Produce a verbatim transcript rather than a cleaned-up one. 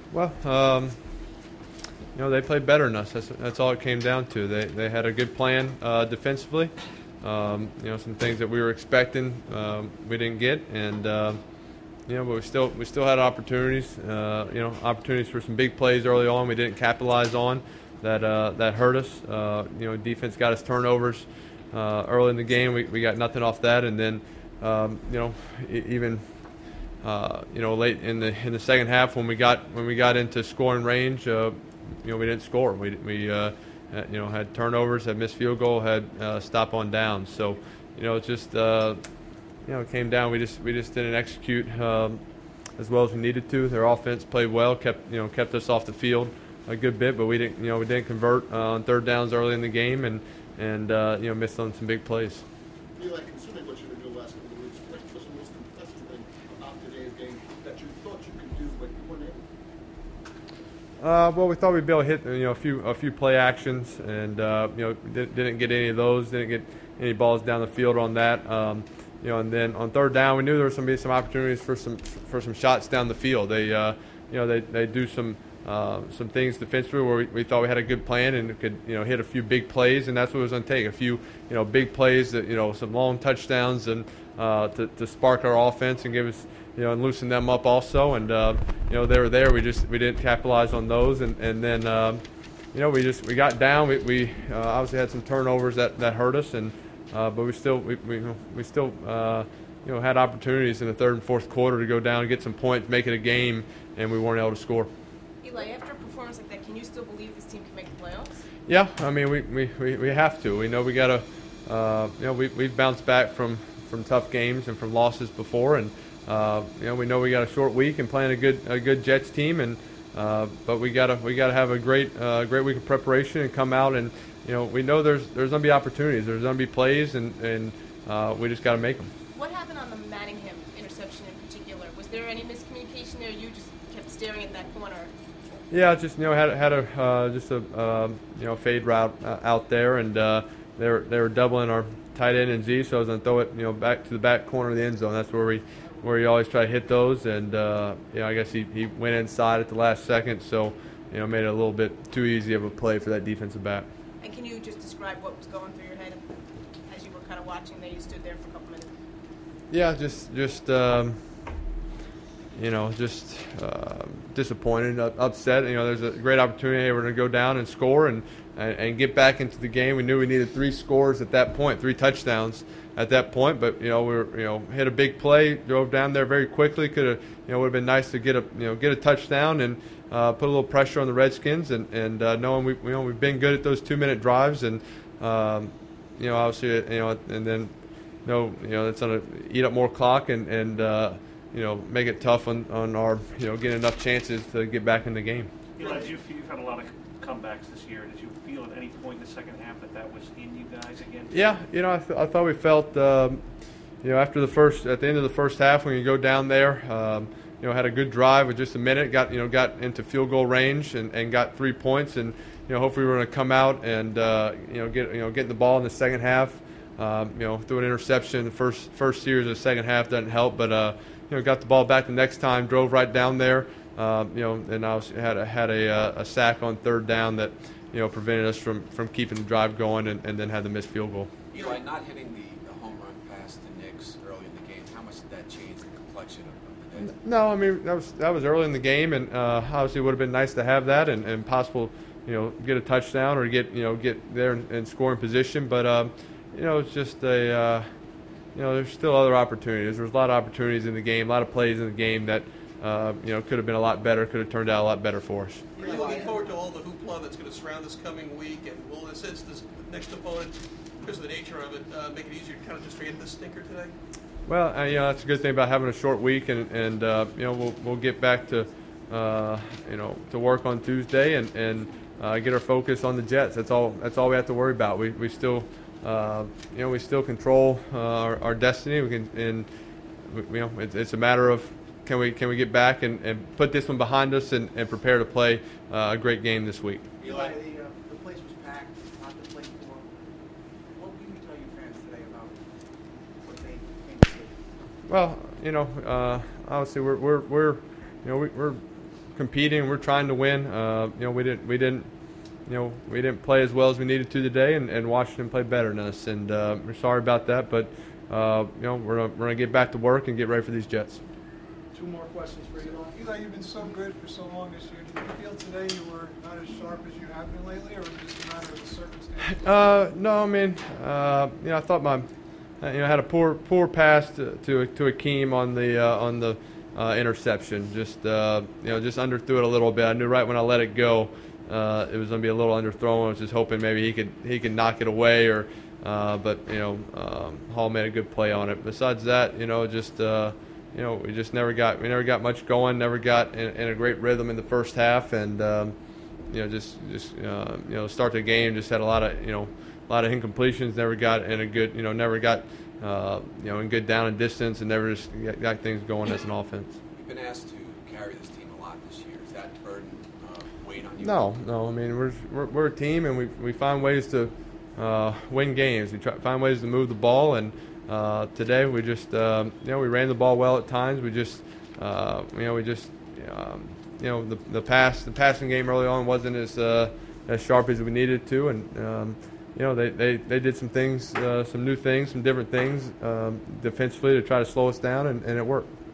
Well, um, you know, they played better than us. That's, that's all it came down to. They, they had a good plan uh, defensively. Um, you know, some things that we were expecting um, we didn't get, and uh, you know, but we still we still had opportunities. Uh, you know, opportunities for some big plays early on we didn't capitalize on. That uh, that hurt us. Uh, you know, defense got us turnovers uh, early in the game. We we got nothing off that, and then um, you know, e- even. Uh, you know, late in the in the second half when we got when we got into scoring range, uh, you know, we didn't score. We we uh, you know had turnovers, had missed field goal, had uh, stop on downs. So, you know, it's just uh, you know it came down. We just we just didn't execute um, as well as we needed to. Their offense played well, kept you know kept us off the field a good bit, but we didn't you know we didn't convert uh, on third downs early in the game, and and uh, you know missed on some big plays. Eli, considering what you've been doing last couple of weeks, what was the most impressive thing about today's game that you thought you could do but you weren't able? Uh, well, we thought we'd be able to hit you know a few a few play actions, and uh, you know didn't, didn't get any of those. Didn't get any balls down the field on that. Um, you know, and then on third down, we knew there was going to be some opportunities for some for some shots down the field. They uh, you know they, they do some uh, some things defensively where we, we thought we had a good plan and could you know hit a few big plays, and that's what it was going to take. A few you know big plays that you know some long touchdowns and uh, to, to spark our offense and give us. You know, and loosen them up also, and uh, you know they were there. We just we didn't capitalize on those, and and then um, you know we just we got down. We, we uh, obviously had some turnovers that, that hurt us, and uh, but we still we we, we still uh, you know had opportunities in the third and fourth quarter to go down and get some points, make it a game, and we weren't able to score. Eli, after a performance like that, can you still believe this team can make the playoffs? Yeah, I mean we, we, we, we have to. We know we got to. Uh, you know we we've bounced back from, from tough games and from losses before, and. Uh, you know, we know we got a short week and playing a good a good Jets team, and uh, but we gotta we gotta have a great uh, great week of preparation and come out and you know we know there's there's gonna be opportunities, there's gonna be plays, and and uh, we just gotta make them. What happened on the Manningham interception in particular? Was there any miscommunication there? You just kept staring at that corner. Yeah, just you know had had a uh, just a uh, you know fade route uh, out there, and uh, they were they were doubling our tight end and Z, so I was gonna throw it you know back to the back corner of the end zone. That's where we. where you always try to hit those, and uh, you know I guess he, he went inside at the last second, so you know made it a little bit too easy of a play for that defensive back. And can you just describe what was going through your head as you were kind of watching there? You stood there for a couple minutes. Yeah, just just um, you know just uh, disappointed, upset. You know, there's a great opportunity. Hey, we're going to go down and score and, and and get back into the game. We knew we needed three scores at that point, three touchdowns at that point. But you know, we were you know hit a big play, drove down there very quickly. Could have you know would have been nice to get a you know get a touchdown and uh, put a little pressure on the Redskins. And and uh, knowing we you know we've been good at those two minute drives, and um, you know obviously you know and then. No, you know, it's going to eat up more clock and, and uh, you know, make it tough on, on our, you know, getting enough chances to get back in the game. Eli, did you feel, you've had a lot of comebacks this year. Did you feel at any point in the second half that that was in you guys again? Yeah, you know, I, th- I thought we felt, um, you know, after the first, at the end of the first half when you go down there, um, you know, had a good drive with just a minute, got, you know, got into field goal range and, and got three points. And, you know, hopefully we're going to come out and, uh, you know, get, you know, get the ball in the second half. Um, you know, threw an interception the first first series of the second half doesn't help, but uh, you know, got the ball back the next time, drove right down there. Um, you know, and I was, had a, had a, a sack on third down that you know prevented us from, from keeping the drive going, and, and then had the missed field goal. Eli, not hitting the, the home run pass to Nix early in the game, how much did that change the complexion of, of the day? No, I mean that was that was early in the game, and uh, obviously it would have been nice to have that and, and possible, you know, get a touchdown or get you know get there and, and score in position, but. Um, You know, it's just a, uh, you know, there's still other opportunities. There's a lot of opportunities in the game, a lot of plays in the game that, uh, you know, could have been a lot better, could have turned out a lot better for us. Are you looking forward to all the hoopla that's going to surround this coming week? And will, since this next opponent, because of the nature of it, uh, make it easier to kind of just forget the stinker today? Well, uh, you know, that's a good thing about having a short week, and, and uh, you know, we'll we'll get back to, uh, you know, to work on Tuesday and and uh, get our focus on the Jets. That's all. That's all we have to worry about. We we still. Uh, you know, we still control uh, our, our destiny. We can, and we, you know, it's, it's a matter of can we can we get back and, and put this one behind us and, and prepare to play uh, a great game this week. Eli, the, uh, the place was packed, not to play for. What can you tell your fans today about what they came to see? Well, you know, uh, obviously we're we're we're you know we, we're competing. We're trying to win. Uh, you know, we didn't we didn't you know we didn't play as well as we needed to today, and, and Washington played better than us. And uh, we're sorry about that, but uh, you know we're gonna, we're gonna get back to work and get ready for these Jets. Two more questions for you. Eli, you've been so good for so long this year. Did you feel today you were not as sharp as you have been lately, or was it just a matter of the circumstances? Uh, no, I mean, uh, you know, I thought my, uh, you know, I had a poor poor pass to to, to Akeem on the uh, on the uh, interception. Just uh, you know, just underthrew it a little bit. I knew right when I let it go, uh, it was going to be a little underthrown. I was just hoping maybe he could he could knock it away, or uh, but you know, um, Hall made a good play on it. Besides that, you know, just. Uh, You know, we just never got we never got much going. Never got in, in a great rhythm in the first half, and um, you know, just just uh, you know, start the game just had a lot of you know, a lot of incompletions. Never got in a good you know, never got uh, you know, in good down and distance, and never just got, got things going as an offense. You've been asked to carry this team a lot this year. Is that burden uh, weighing on you? No, no. I mean, we're we're, we're a team, and we we find ways to uh, win games. We try find ways to move the ball, and. Uh, today we just um, you know we ran the ball well at times. We just uh, you know we just um, you know the the pass the passing game early on wasn't as uh, as sharp as we needed to, and um, you know they, they, they did some things, uh, some new things, some different things um, defensively to try to slow us down, and, and it worked.